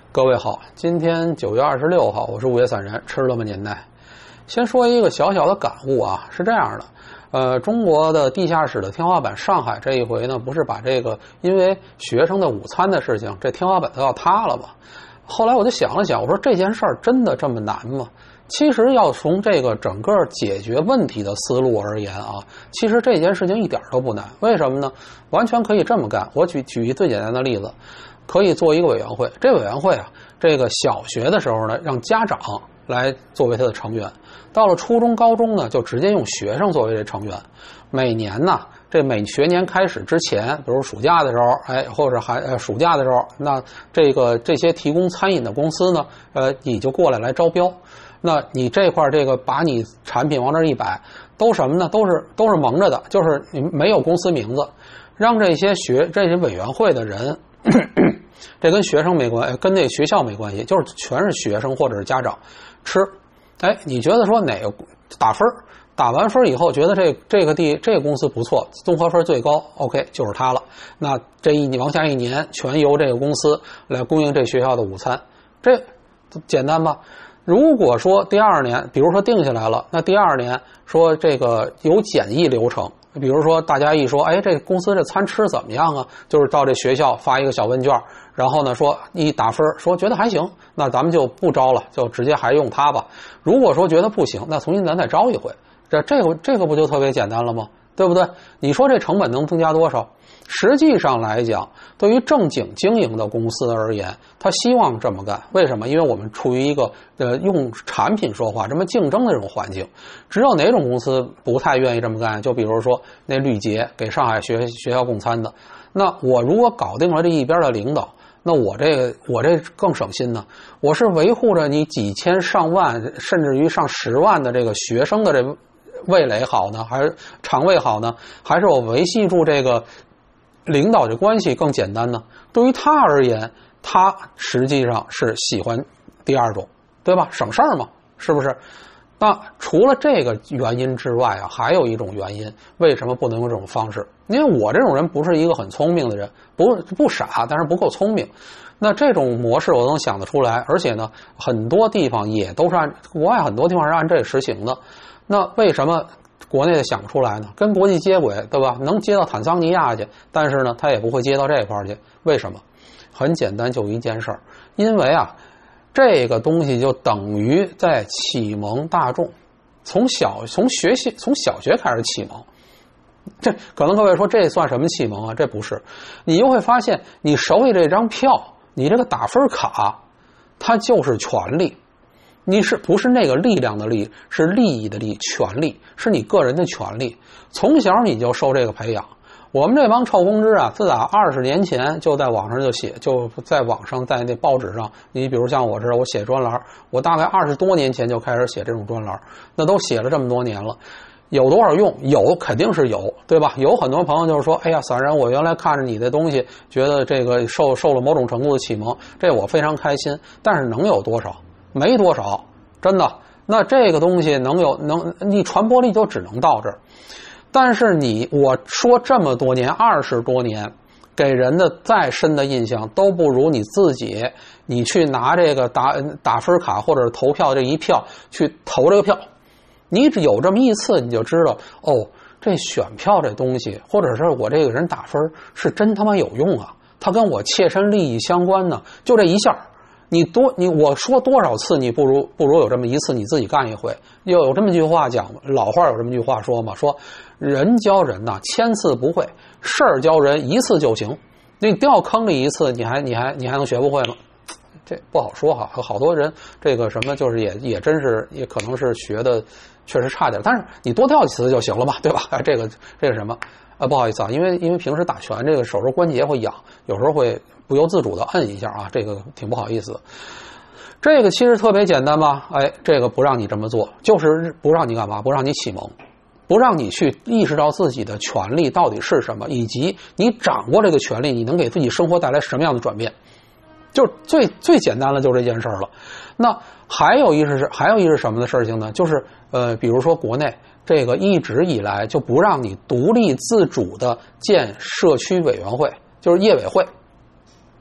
各位好，今天9月26号，我是午夜散人，吃了吗您呢？先说一个小小的感悟啊，是这样的，中国的地下室的天花板，上海这一回呢，不是把这个因为学生的午餐的事情，这天花板都要塌了吗？后来我就想了想，我说这件事儿真的这么难吗？其实要从这个整个解决问题的思路而言啊，其实这件事情一点都不难。为什么呢？完全可以这么干。我举一最简单的例子，可以做一个委员会。这委员会啊，这个小学的时候呢，让家长来作为他的成员；到了初中、高中呢，就直接用学生作为这成员。每年呢，这每学年开始之前，比如暑假的时候，或者暑假的时候，那这些提供餐饮的公司呢，你就过来招标。那你这块这个把你产品往这一摆，都什么呢？都是蒙着的，就是你没有公司名字，让这些委员会的人，这跟学生没关系，跟那学校没关系，就是全是学生或者是家长吃。你觉得说哪个打分？打完分以后觉得这个公司不错，综合分最高 ，OK 就是它了。那你往下一年全由这个公司来供应这学校的午餐，这简单吧？如果说第二年，比如说定下来了，那第二年说这个有简易流程，比如说大家一说，这公司这餐吃怎么样啊？就是到这学校发一个小问卷，然后呢说一打分，说觉得还行，那咱们就不招了，就直接还用它吧。如果说觉得不行，那重新咱再招一回，这个不就特别简单了吗？对不对？你说这成本能增加多少？实际上来讲，对于正经经营的公司而言，他希望这么干。为什么？因为我们处于一个用产品说话这么竞争的这种环境。只有哪种公司不太愿意这么干？就比如说那绿捷给上海学校供餐的，那我如果搞定了这一边的领导，那我这更省心呢。我是维护着你几千上万甚至于上10万的这个学生的这味蕾好呢，还是肠胃好呢？还是我维系住这个领导的关系更简单呢？对于他而言，他实际上是喜欢第二种，对吧？省事儿嘛，是不是？那除了这个原因之外啊，还有一种原因，为什么不能用这种方式？因为我这种人不是一个很聪明的人，不傻，但是不够聪明。那这种模式我能想得出来，而且呢，很多地方也都是国外很多地方是按这个实行的。那为什么国内的想不出来呢？跟国际接轨，对吧？能接到坦桑尼亚去，但是呢，他也不会接到这块去。为什么？很简单，就一件事儿，因为啊，这个东西就等于在启蒙大众，从小学开始启蒙。这可能各位说这算什么启蒙啊？这不是，你就会发现，你手里这张票，你这个打分卡，它就是权利。你不是那个力量的力，是利益的利，权利是你个人的权利。从小你就受这个培养。我们这帮臭公知啊，自打20年前就在网上就写，就在网上在那报纸上，你比如像我我写专栏，我大概20多年前就开始写这种专栏，那都写了这么多年了。有多少用？有，肯定是有，对吧？有很多朋友就是说，哎呀，散人，我原来看着你的东西，觉得这个受了某种程度的启蒙，这我非常开心。但是能有多少？没多少，真的。那这个东西你传播力就只能到这儿。但是我说这么多年，20多年，给人的再深的印象都不如你自己，你去拿这个打分卡或者投票这一票去投这个票。你只有这么一次，你就知道这选票这东西，或者是我这个人打分是真他妈有用啊！它跟我切身利益相关呢。就这一下，我说多少次，你不如有这么一次你自己干一回。有这么句话讲，老话有这么句话说嘛，说人教人呐，1000次不会，事儿教人1次就行。你掉坑里1次，你还能学不会吗？这不好说哈，好多人这个什么就是也真是也可能是学的确实差点，但是你多掉几次就行了嘛，对吧？这个什么不好意思啊，因为平时打拳这个手肘关节会痒，有时候会不由自主的摁一下啊，这个挺不好意思的。这个其实特别简单吧？这个不让你这么做，就是不让你干嘛？不让你启蒙，不让你去意识到自己的权利到底是什么，以及你掌握这个权利，你能给自己生活带来什么样的转变。就最简单的就这件事了。那还有一是什么的事情呢？就是比如说国内这个一直以来就不让你独立自主的建社区委员会，就是业委会。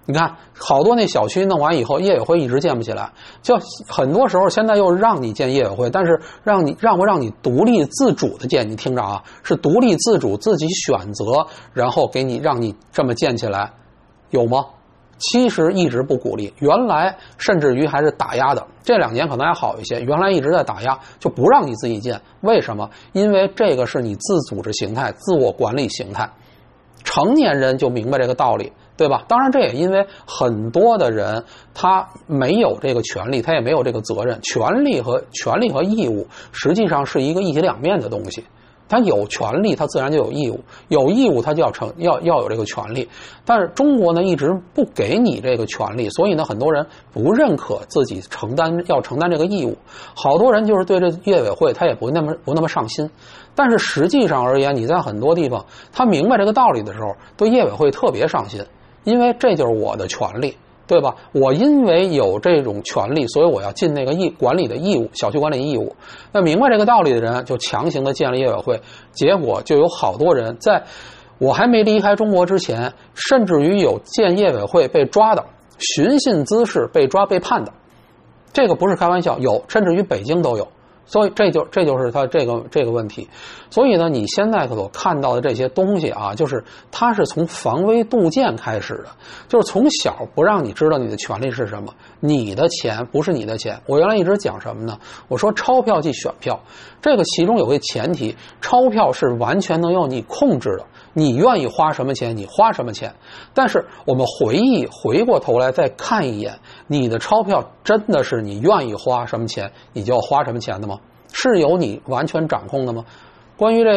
你看，好多那小区弄完以后，业委会一直建不起来。就很多时候，现在又让你建业委会，但是让不让你独立自主的建？你听着啊，是独立自主自己选择，然后让你这么建起来，有吗？其实一直不鼓励，原来甚至于还是打压的。这2年可能还好一些，原来一直在打压，就不让你自己建。为什么？因为这个是你自组织形态、自我管理形态。成年人就明白这个道理，对吧？当然，这也因为很多的人他没有这个权利，他也没有这个责任。权利和义务实际上是一个一体两面的东西。他有权利，他自然就有义务；有义务，他就要有这个权利。但是中国呢，一直不给你这个权利，所以呢，很多人不认可自己要承担这个义务。好多人就是对这业委会他也不那么上心。但是实际上而言，你在很多地方他明白这个道理的时候，对业委会特别上心，因为这就是我的权利。对吧？我因为有这种权利，所以我要尽那个管理的义务，小区管理义务。那明白这个道理的人就强行的建了业委会，结果就有好多人在我还没离开中国之前，甚至于有建业委会被抓的，寻衅滋事被抓被判的，这个不是开玩笑，有，甚至于北京都有。所以这就是他这个问题。所以呢，你现在所看到的这些东西啊，就是它是从防微杜渐开始的，就是从小不让你知道你的权利是什么，你的钱不是你的钱。我原来一直讲什么呢？我说钞票即选票，这个其中有个前提，钞票是完全能由你控制的，你愿意花什么钱你花什么钱。但是我们回过头来再看一眼，你的钞票真的是你愿意花什么钱你就要花什么钱的吗？是由你完全掌控的吗？关于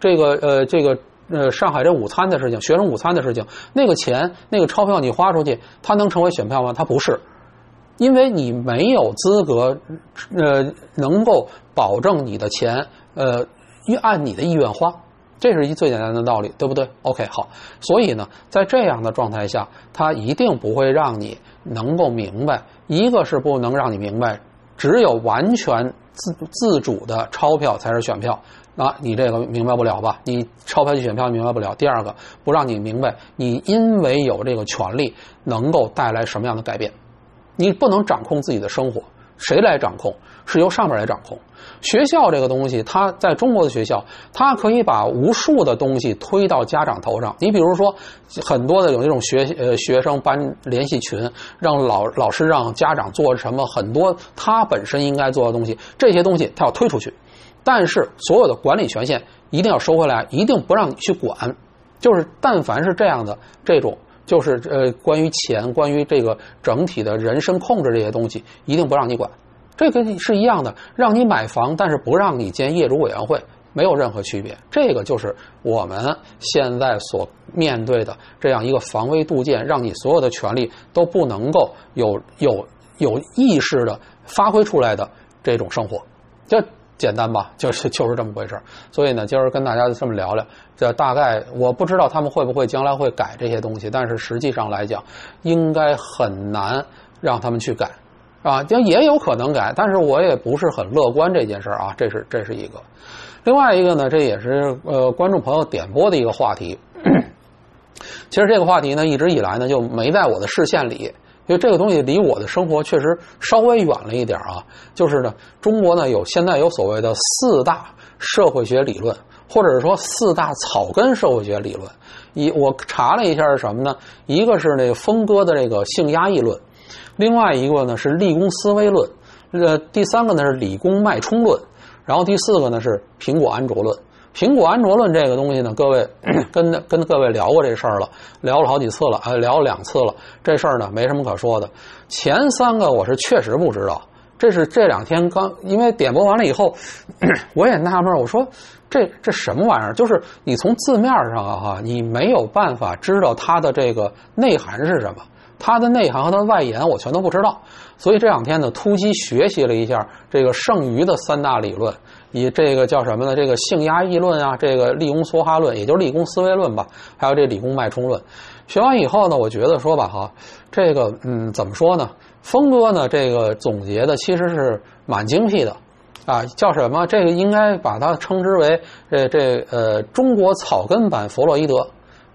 上海这午餐的事情，学生午餐的事情，那个钱那个钞票你花出去，它能成为选票吗？它不是，因为你没有资格能够保证你的钱按你的意愿花。这是一最简单的道理，对不对 ？OK， 好。所以呢，在这样的状态下，它一定不会让你能够明白。一个是不能让你明白，只有完全自主的钞票才是选票。啊，你这个明白不了吧？你钞票即选票明白不了。第二个，不让你明白，你因为有这个权利，能够带来什么样的改变？你不能掌控自己的生活，谁来掌控？是由上面来掌控。学校这个东西，它在中国的学校，它可以把无数的东西推到家长头上。你比如说，很多的有那种学生班联系群，让老师让家长做什么，很多他本身应该做的东西，这些东西他要推出去。但是所有的管理权限一定要收回来，一定不让你去管。就是但凡是这样的这种，就是关于钱，关于这个整体的人身控制这些东西，一定不让你管。这个是一样的，让你买房，但是不让你建业主委员会，没有任何区别。这个就是我们现在所面对的这样一个防微杜渐，让你所有的权利都不能够有意识的发挥出来的这种生活。这简单吧，就是这么回事。所以呢，今儿跟大家这么聊聊，这大概我不知道他们会不会将来会改这些东西，但是实际上来讲，应该很难让他们去改。啊，也有可能改，但是我也不是很乐观这件事啊，这是一个。另外一个呢，这也是观众朋友点播的一个话题。其实这个话题呢，一直以来呢就没在我的视线里，因为这个东西离我的生活确实稍微远了一点啊。就是呢，中国呢现在有所谓的4大社会学理论，或者是说4大草根社会学理论。我查了一下是什么呢？一个是那个峰哥的这个性压抑论。另外一个呢是立功思维论，第三个呢是理工脉冲论，然后第四个呢是苹果安卓论。苹果安卓论这个东西呢，各位跟各位聊过这事儿了，聊了好几次了，聊了2次了。这事儿呢没什么可说的。前3个我是确实不知道，这是这2天因为点播完了以后，我也纳闷，我说这什么玩意儿？就是你从字面上啊，你没有办法知道它的这个内涵是什么。它的内涵和它的外延我全都不知道，所以这2天呢突击学习了一下这个剩余的3大理论，以这个叫什么呢？这个性压抑论啊，这个立功梭哈论，也就是立功思维论吧，还有这理工脉冲论。学完以后呢，我觉得说吧哈，这个怎么说呢？峰哥呢这个总结的其实是蛮精辟的啊，叫什么？这个应该把它称之为中国草根版弗洛伊德。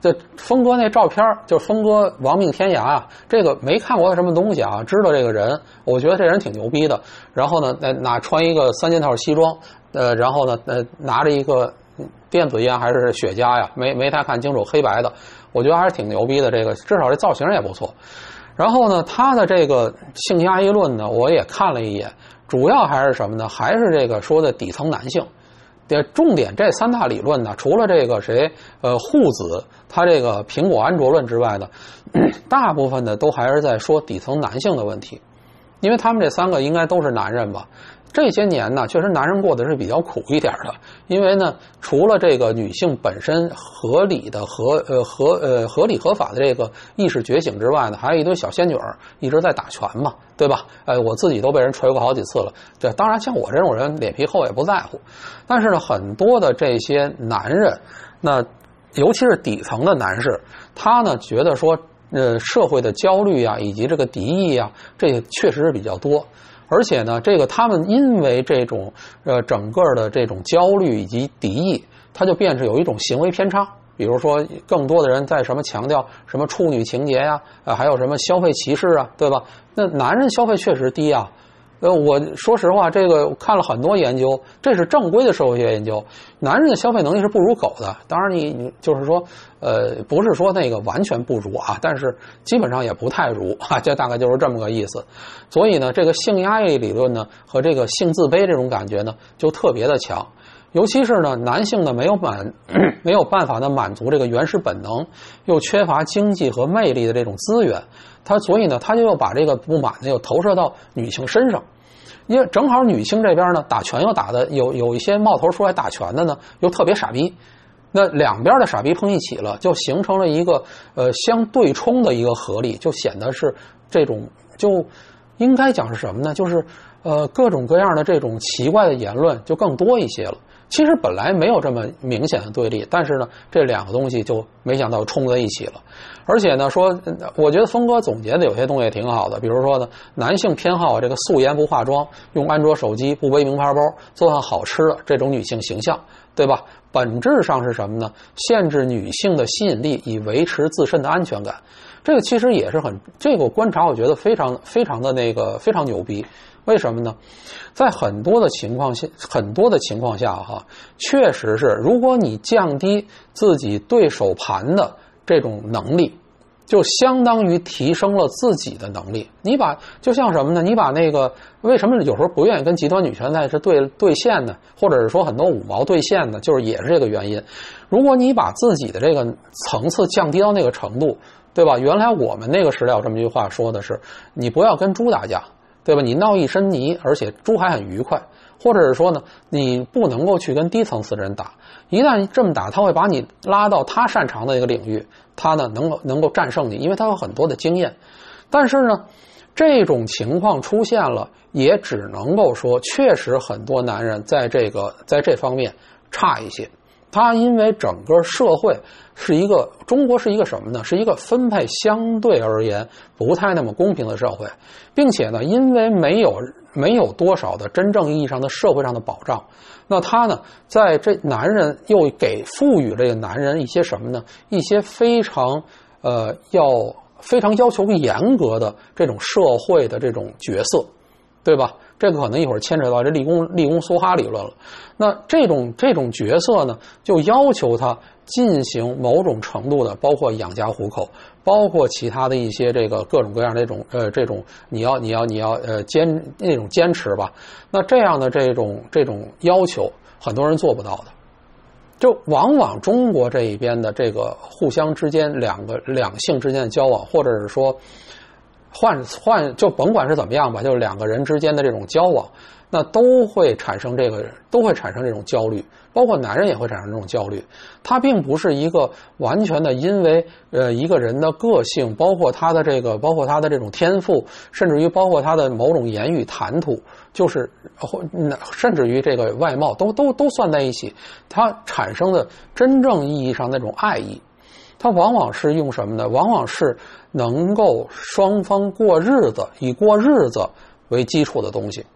这峰哥那照片，就是峰哥亡命天涯啊，这个没看过他什么东西啊，知道这个人，我觉得这人挺牛逼的。然后呢，穿一个3件套西装，然后呢，拿着一个电子烟还是雪茄呀，没太看清楚，黑白的，我觉得还是挺牛逼的。这个至少这造型也不错。然后呢，他的这个性压抑论呢，我也看了一眼，主要还是什么呢？还是这个说的底层男性。重点这3大理论呢，除了这个户子他这个苹果安卓论之外呢，大部分的都还是在说底层男性的问题，因为他们这3个应该都是男人吧。这些年呢，确实男人过得是比较苦一点的，因为呢，除了这个女性本身合理的合理合法的这个意识觉醒之外呢，还有一堆小仙女儿一直在打拳嘛，对吧？我自己都被人锤过好几次了。对，当然像我这种人脸皮厚也不在乎，但是呢，很多的这些男人，那尤其是底层的男士，他呢觉得说，社会的焦虑啊，以及这个敌意啊，这个确实是比较多。而且呢，这个他们因为这种整个的这种焦虑以及敌意，他就变成有一种行为偏差。比如说，更多的人在什么强调什么处女情节呀，还有什么消费歧视啊，对吧？那男人消费确实低啊。我说实话，这个看了很多研究，这是正规的社会学研究，男人的消费能力是不如狗的。当然你就是说，不是说那个完全不如啊，但是基本上也不太如啊，这大概就是这么个意思。所以呢，这个性压抑理论呢和这个性自卑这种感觉呢就特别的强。尤其是呢，男性呢没有办法呢满足这个原始本能，又缺乏经济和魅力的这种资源，所以呢，他就要把这个不满呢又投射到女性身上，因为正好女性这边呢打拳又打的有一些冒头出来打拳的呢又特别傻逼，那两边的傻逼碰一起了，就形成了一个相对冲的一个合力，就显得是这种就应该讲是什么呢？就是各种各样的这种奇怪的言论就更多一些了。其实本来没有这么明显的对立，但是呢，这两个东西就没想到冲在一起了。而且呢，我觉得峰哥总结的有些东西也挺好的，比如说呢，男性偏好这个素颜不化妆，用安卓手机，不背名牌包，做饭好吃的这种女性形象，对吧？本质上是什么呢？限制女性的吸引力，以维持自身的安全感。这个其实也是这个观察，我觉得非常非常牛逼。为什么呢？在很多的情况下哈，确实是，如果你降低自己对手盘的这种能力，就相当于提升了自己的能力。就像什么呢？你把那个为什么有时候不愿意跟极端女权赛事对线呢？或者是说很多五毛对线呢？就是也是这个原因。如果你把自己的这个层次降低到那个程度，对吧？原来我们那个时代有这么一句话说的是，你不要跟猪打架，对吧？你闹一身泥，而且猪还很愉快。或者是说呢，你不能够去跟低层次的人打，一旦这么打，他会把你拉到他擅长的一个领域，他呢能够战胜你，因为他有很多的经验。但是呢，这种情况出现了，也只能够说，确实很多男人在这方面差一些。他因为整个社会中国是一个什么呢？是一个分配相对而言不太那么公平的社会，并且呢，因为没有多少的真正意义上的社会上的保障，那他呢，在这男人又赋予这个男人一些什么呢？一些非常要求严格的这种社会的这种角色，对吧？这个可能一会儿牵扯到这立功梭哈理论了。那这种角色呢，就要求他进行某种程度的，包括养家糊口，包括其他的一些这个各种各样的这种你要那种坚持吧。那这样的这种要求，很多人做不到的。就往往中国这一边的这个互相之间两性之间的交往，或者是说就甭管是怎么样吧，就是两个人之间的这种交往，那都会产生这种焦虑，包括男人也会产生这种焦虑。它并不是一个完全的因为一个人的个性，包括他的这种天赋，甚至于包括他的某种言语谈吐，就是甚至于这个外貌都算在一起，它产生的真正意义上那种爱意，它往往是用什么呢？往往是能够双方以过日子为基础的东西。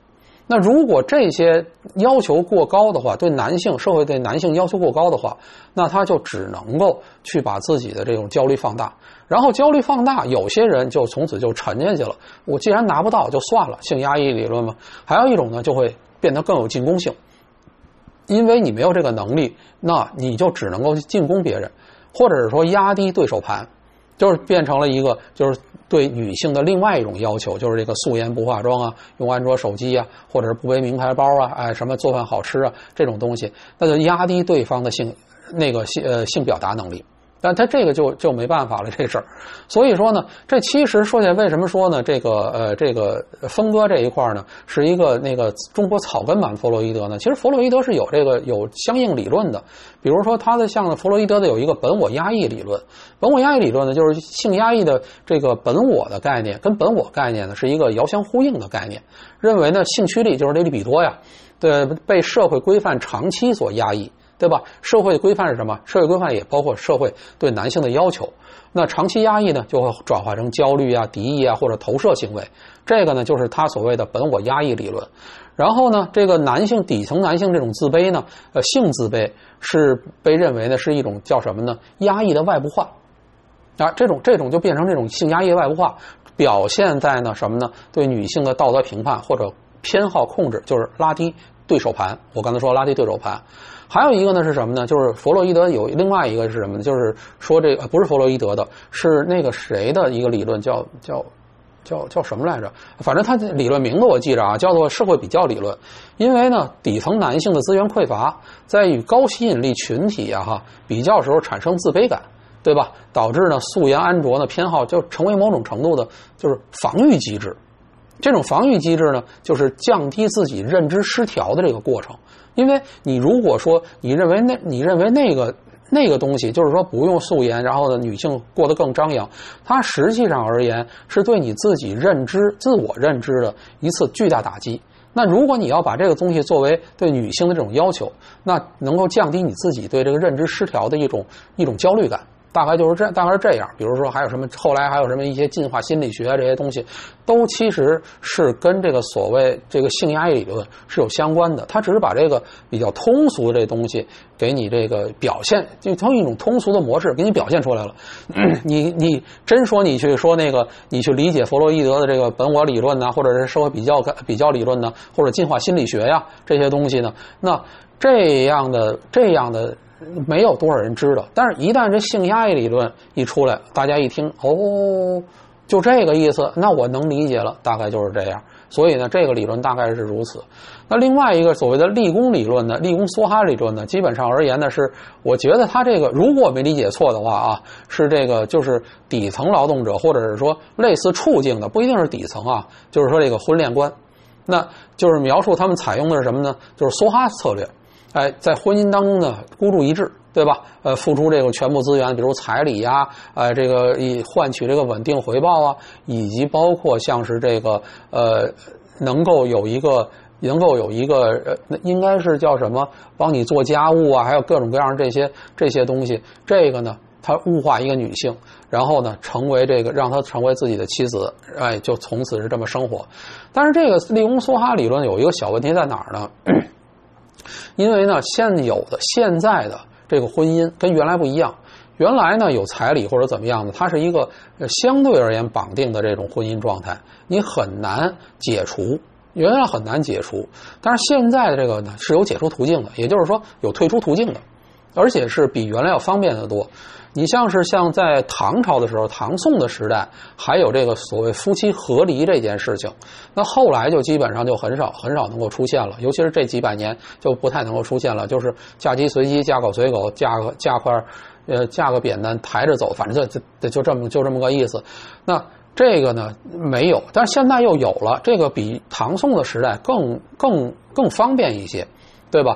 那如果这些要求过高的话，对男性社会对男性要求过高的话，那他就只能够去把自己的这种焦虑放大，然后焦虑放大，有些人就从此就沉下去了。我既然拿不到就算了，性压抑理论嘛。还有一种呢，就会变得更有进攻性，因为你没有这个能力，那你就只能够进攻别人，或者是说压低对手盘。就是变成了一个，就是对女性的另外一种要求，就是这个素颜不化妆啊，用安卓手机啊，或者是不背名牌包啊，哎，什么做饭好吃啊，这种东西，那就压低对方的性表达能力。但他这个就没办法了，这事儿。所以说呢，这其实说起来，为什么说呢？这个分割这一块呢，是一个那个中国草根版弗洛伊德呢。其实弗洛伊德是有相应理论的，比如说他的像弗洛伊德的有一个本我压抑理论。本我压抑理论呢，就是性压抑的这个本我的概念跟本我概念呢是一个遥相呼应的概念。认为呢，性驱力就是这利比多呀，对，被社会规范长期所压抑。对吧？社会的规范是什么？社会规范也包括社会对男性的要求。那长期压抑呢，就会转化成焦虑啊、敌意啊或者投射行为。这个呢，就是他所谓的本我压抑理论。然后呢，这个男性底层男性这种自卑呢，性自卑是被认为呢是一种叫什么呢？压抑的外部化。啊，这种就变成这种性压抑的外部化，表现在呢什么呢？对女性的道德评判或者偏好控制，就是拉低对手盘。我刚才说拉低对手盘。还有一个呢是什么呢？就是弗洛伊德有另外一个是什么呢？就是说这个不是弗洛伊德的，是那个谁的一个理论，叫什么来着？反正他理论名字我记着啊，叫做社会比较理论。因为呢，底层男性的资源匮乏，在与高吸引力群体比较时候产生自卑感，对吧？导致呢素颜安卓呢偏好就成为某种程度的就是防御机制。这种防御机制呢，就是降低自己认知失调的这个过程。因为你如果说你认为那个东西，就是说不用素颜，然后呢女性过得更张扬，它实际上而言是对你自己自我认知的一次巨大打击。那如果你要把这个东西作为对女性的这种要求，那能够降低你自己对这个认知失调的一种焦虑感。大概是这样。比如说还有什么，后来还有什么一些进化心理学这些东西，都其实是跟这个所谓这个性压抑理论是有相关的。它只是把这个比较通俗的这东西给你这个表现，就从一种通俗的模式给你表现出来了。你真说你去说那个，你去理解弗洛伊德的这个本我理论呢，或者是社会比较理论呢，或者进化心理学呀这些东西呢，那这样的没有多少人知道。但是一旦这性压抑理论一出来，大家一听，哦，就这个意思，那我能理解了，大概就是这样。所以呢，这个理论大概是如此。那另外一个所谓的立功理论呢，立功梭哈理论呢，基本上而言呢，是我觉得他这个如果我没理解错的话啊，是这个就是底层劳动者或者是说类似处境的，不一定是底层啊，就是说这个婚恋观，那就是描述他们采用的是什么呢？就是梭哈策略。哎，在婚姻当中呢，孤注一掷，对吧？付出这个全部资源，比如彩礼呀，这个以换取这个稳定回报啊，以及包括像是这个能够有一个应该是叫什么，帮你做家务啊，还有各种各样这些东西。这个呢，他物化一个女性，然后呢，让她成为自己的妻子，哎，就从此是这么生活。但是这个立功梭哈理论有一个小问题在哪儿呢？因为呢，现在的这个婚姻跟原来不一样。原来呢有彩礼或者怎么样的，它是一个相对而言绑定的这种婚姻状态，你很难解除，原来很难解除。但是现在的这个呢是有解除途径的，也就是说有退出途径的，而且是比原来要方便得多。你像在唐朝的时候，唐宋的时代，还有这个所谓夫妻合离这件事情，那后来就基本上就很少能够出现了，尤其是这几百年就不太能够出现了，就是嫁鸡随鸡，嫁狗随狗，嫁个扁担抬着走，反正就这么个意思。那这个呢没有，但是现在又有了，这个比唐宋的时代更方便一些，对吧？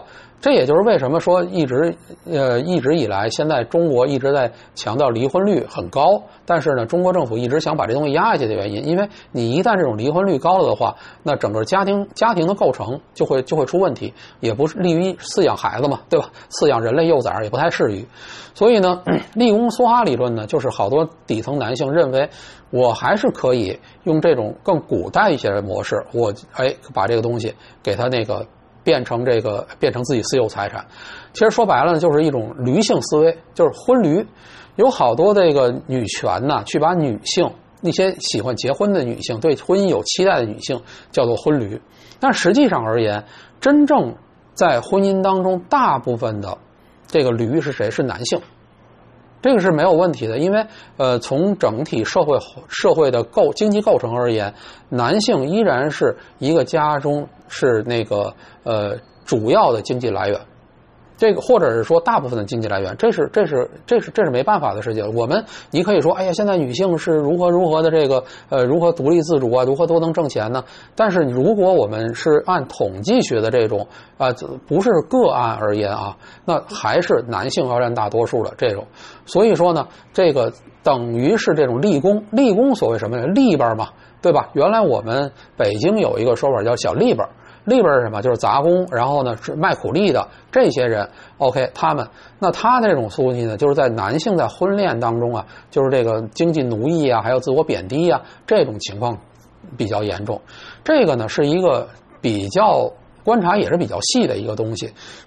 这也就是为什么说一直以来，现在中国一直在强调离婚率很高，但是呢，中国政府一直想把这东西压下去的原因，因为你一旦这种离婚率高了的话，那整个家庭的构成就会出问题，也不是利于饲养孩子嘛，对吧？饲养人类幼崽也不太适宜。所以呢，立功梭哈理论呢，就是好多底层男性认为，我还是可以用这种更古代一些的模式，我把这个东西给他那个变成自己私有财产。其实说白了呢，就是一种驴性思维，就是婚驴。有好多这个女权呢，去把女性那些喜欢结婚的女性，对婚姻有期待的女性叫做婚驴。但实际上而言，真正在婚姻当中，大部分的这个驴是谁？是男性。这个是没有问题的，因为从整体社会的经济构成而言，男性依然是一个家中是那个主要的经济来源，这个或者是说大部分的经济来源，这是没办法的事情。你可以说，哎呀，现在女性是如何的这个如何独立自主啊，如何都能挣钱呢？但是如果我们是按统计学的这种不是个案而言啊，那还是男性要占大多数的这种。所以说呢，这个等于是这种立功所谓什么呢？利本嘛，对吧？原来我们北京有一个说法叫小利本。利本是什么？就是杂工，然后呢是卖苦力的这些人。OK， 他这种东西呢，就是在男性在婚恋当中啊，就是这个经济奴役啊，还有自我贬低啊，这种情况比较严重。这个呢是一个比较观察也是比较细的一个东西。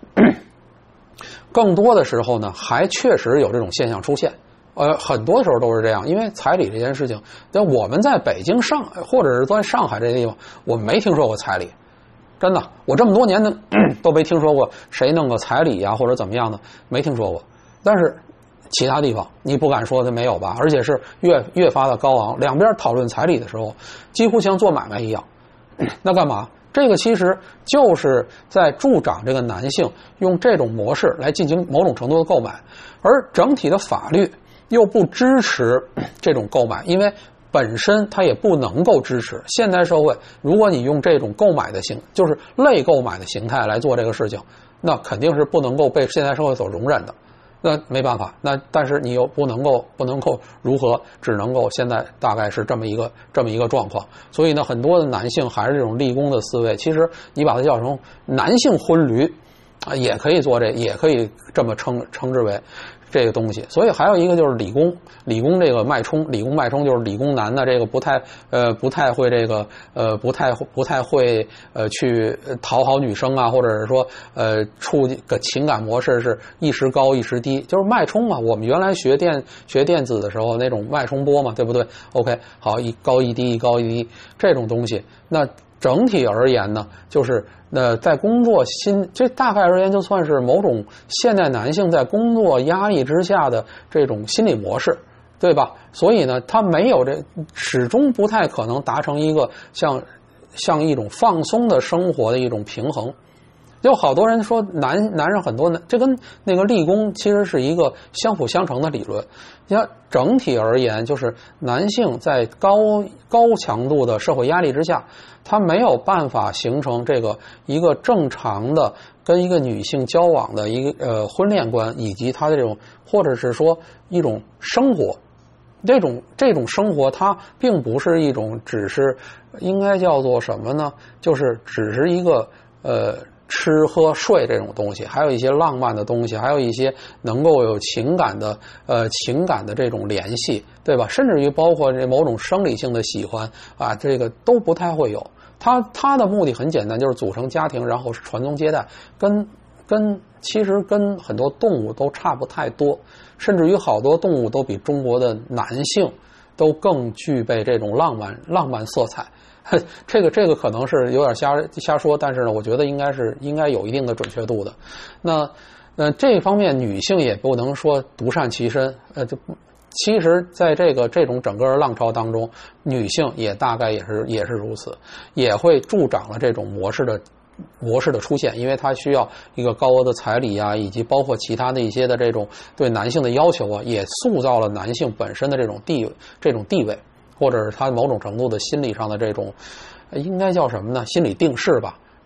更多的时候呢，还确实有这种现象出现。很多时候都是这样，因为彩礼这件事情，但我们在北京或者是在上海这地方，我们没听说过彩礼。真的，我这么多年都没听说过谁弄个彩礼啊，或者怎么样的，没听说过。但是其他地方你不敢说它没有吧？而且是越发的高昂，两边讨论彩礼的时候，几乎像做买卖一样。那干嘛？这个其实就是在助长这个男性用这种模式来进行某种程度的购买，而整体的法律又不支持这种购买，因为本身它也不能够支持。现代社会，如果你用这种购买的就是类购买的形态来做这个事情，那肯定是不能够被现代社会所容忍的。那没办法，但是你又不能够如何，只能够现在大概是这么一个状况。所以呢，很多的男性还是这种立功的思维。其实你把它叫成男性婚驴也可以做也可以这么称之为这个东西。所以还有一个就是理工这个脉冲，理工脉冲就是理工男的这个不太会这个不太会去讨好女生啊，或者是说处个情感模式是一时高一时低，就是脉冲嘛。我们原来学电子的时候那种脉冲波嘛，对不对 ？OK， 好，一高一低，一高一低这种东西。那整体而言呢，就是在工作这大概而言就算是某种现代男性在工作压力之下的这种心理模式，对吧？所以呢，他始终不太可能达成一个像一种放松的生活的一种平衡。有好多人说男人很多这跟那个立功其实是一个相辅相成的理论。你看整体而言，就是男性在高强度的社会压力之下，他没有办法形成一个正常的跟一个女性交往的一个婚恋观，以及他的这种或者是说一种生活。这种生活它并不是一种只是应该叫做什么呢？就是只是一个吃喝睡这种东西，还有一些浪漫的东西，还有一些能够有情感的这种联系，对吧？甚至于包括这某种生理性的喜欢啊，这个都不太会有。他的目的很简单，就是组成家庭，然后是传宗接代，其实跟很多动物都差不太多，甚至于好多动物都比中国的男性都更具备这种浪漫色彩。这个可能是有点瞎说，但是呢，我觉得应该有一定的准确度的。那这方面女性也不能说独善其身，其实在这种整个浪潮当中，女性也大概也是如此，也会助长了这种模式的出现，因为它需要一个高额的彩礼啊，以及包括其他的一些的这种对男性的要求啊，也塑造了男性本身的这种地位。或者是他某种程度的心理上的这种应该叫什么呢？心理定势吧。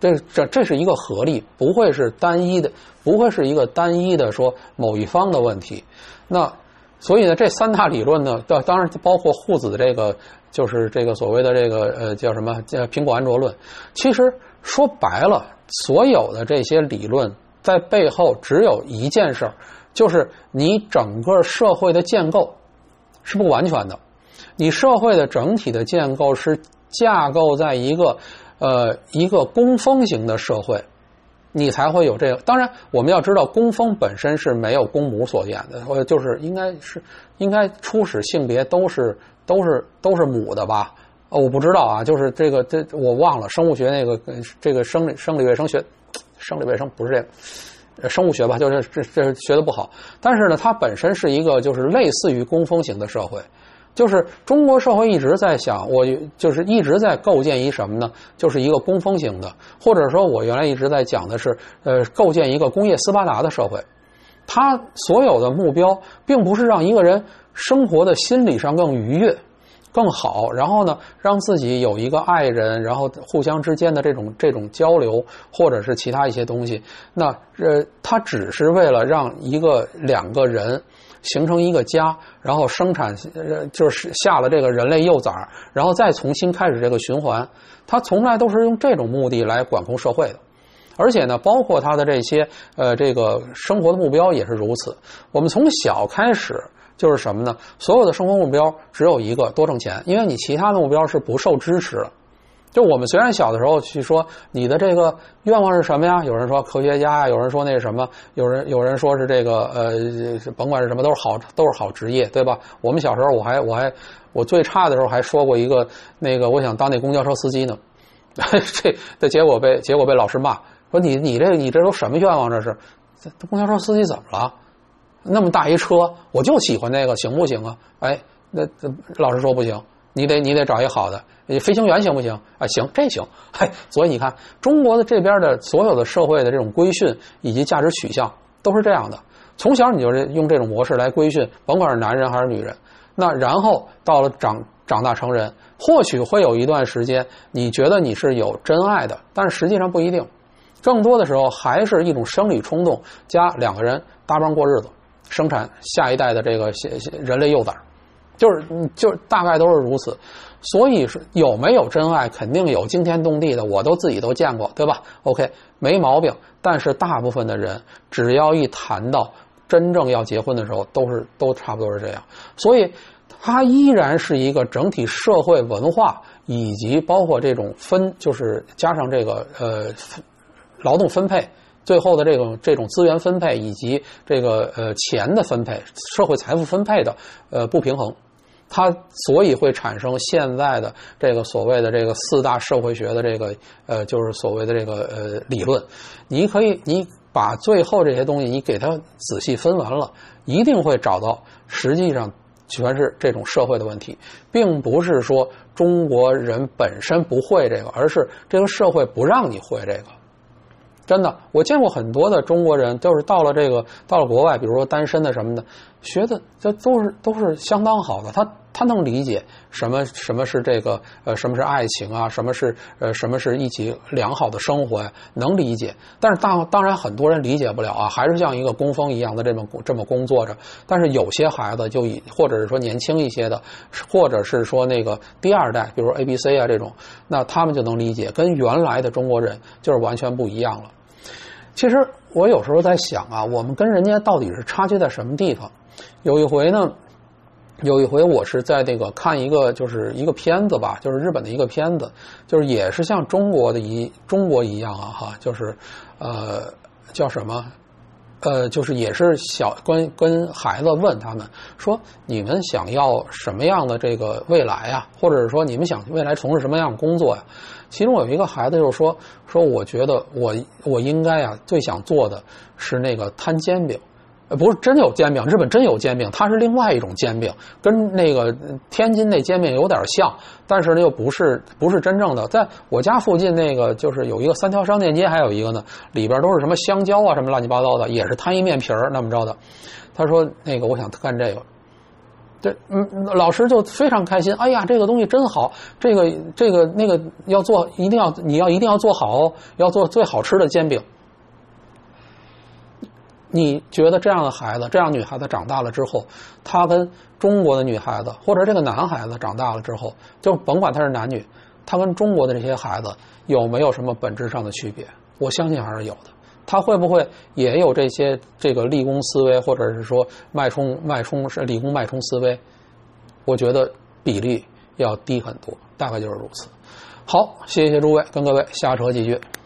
这是一个合力，不会是单一的，不会是一个单一的说某一方的问题。那所以呢，这三大理论呢，当然包括户子的这个，就是这个所谓的这个叫什么苹果安卓论。其实说白了，所有的这些理论在背后只有一件事儿，就是你整个社会的建构是不完全的，你社会的整体的建构是架构在一个工蜂型的社会，你才会有这个。当然我们要知道工蜂本身是没有公母所演的，或者就是应该初始性别都是母的吧。我不知道啊，就是这我忘了生物学那个这个生理卫生不是这个生物学吧，就是这学的不好。但是呢，它本身是一个就是类似于工蜂型的社会。就是中国社会一直在想，我就是一直在构建一什么呢？就是一个工蜂型的，或者说我原来一直在讲的是，构建一个工业斯巴达的社会。它所有的目标，并不是让一个人生活的心理上更愉悦、更好，然后呢，让自己有一个爱人，然后互相之间的这种交流，或者是其他一些东西。那它只是为了让两个人形成一个家，然后生产就是下了这个人类幼崽，然后再重新开始这个循环。它从来都是用这种目的来管控社会的。而且呢，包括它的这些这个生活的目标也是如此。我们从小开始就是什么呢？所有的生活目标只有一个，多挣钱，因为你其他的目标是不受支持的。就我们虽然小的时候去说你的这个愿望是什么呀？有人说科学家呀，有人说那什么，有人说是这个甭管是什么都是好职业，对吧？我们小时候我最差的时候还说过一个我想当那公交车司机呢，这结果被老师骂，说你这都什么愿望这是？这公交车司机怎么了？那么大一车，我就喜欢那个，行不行啊？那老师说不行。你得找一好的，飞行员行不行啊？行，这行。所以你看，中国的这边的所有的社会的这种规训以及价值取向都是这样的。从小你就用这种模式来规训，甭管是男人还是女人。那然后到了长大成人，或许会有一段时间，你觉得你是有真爱的，但是实际上不一定。更多的时候还是一种生理冲动加两个人搭帮过日子，生产下一代的这个人类幼崽。就大概都是如此。所以是有没有真爱，肯定有惊天动地的，我自己都见过，对吧 ？OK， 没毛病。但是大部分的人，只要一谈到真正要结婚的时候，都差不多是这样。所以它依然是一个整体社会文化以及包括这种就是加上这个劳动分配。最后的这种资源分配以及这个钱的分配、社会财富分配的不平衡，它所以会产生现在的这个所谓的这个4大社会学的这个就是所谓的这个理论。你把最后这些东西你给它仔细分完了，一定会找到实际上全是这种社会的问题，并不是说中国人本身不会这个，而是这个社会不让你会这个。真的，我见过很多的中国人，都是到了国外，比如说单身的什么的，学的这都是相当好的。他能理解什么是这个什么是爱情啊，什么是一起良好的生活呀，能理解。但是当然很多人理解不了啊，还是像一个工蜂一样的这么工作着。但是有些孩子或者是说年轻一些的，或者是说那个第二代，比如说 ABC 啊这种，那他们就能理解，跟原来的中国人就是完全不一样了。其实我有时候在想啊，我们跟人家到底是差距在什么地方？有一回我是在看一个片子吧，就是日本的一个片子，就是也是像中国一样啊哈，就是叫什么？就是也是跟孩子问他们说，你们想要什么样的这个未来啊，或者是说你们想未来从事什么样的工作呀？其中有一个孩子就说我觉得我应该啊最想做的是那个摊煎饼。不是真有煎饼，日本真有煎饼，它是另外一种煎饼，跟那个天津那煎饼有点像，但是呢又不是真正的。在我家附近就是有一个3条商店街，还有一个呢，里边都是什么香蕉啊什么乱七八糟的，也是摊一面皮儿那么着的。他说我想干这个， 老师就非常开心，哎呀，这个东西真好，这个那个要做，你一定要做好哦，要做最好吃的煎饼。你觉得这样的孩子，这样女孩子长大了之后，她跟中国的女孩子或者这个男孩子长大了之后，就甭管他是男女，他跟中国的这些孩子有没有什么本质上的区别？我相信还是有的。他会不会也有这个理工思维，或者是说是理工脉冲思维？我觉得比例要低很多，大概就是如此。好，谢谢诸位，跟各位瞎扯几句。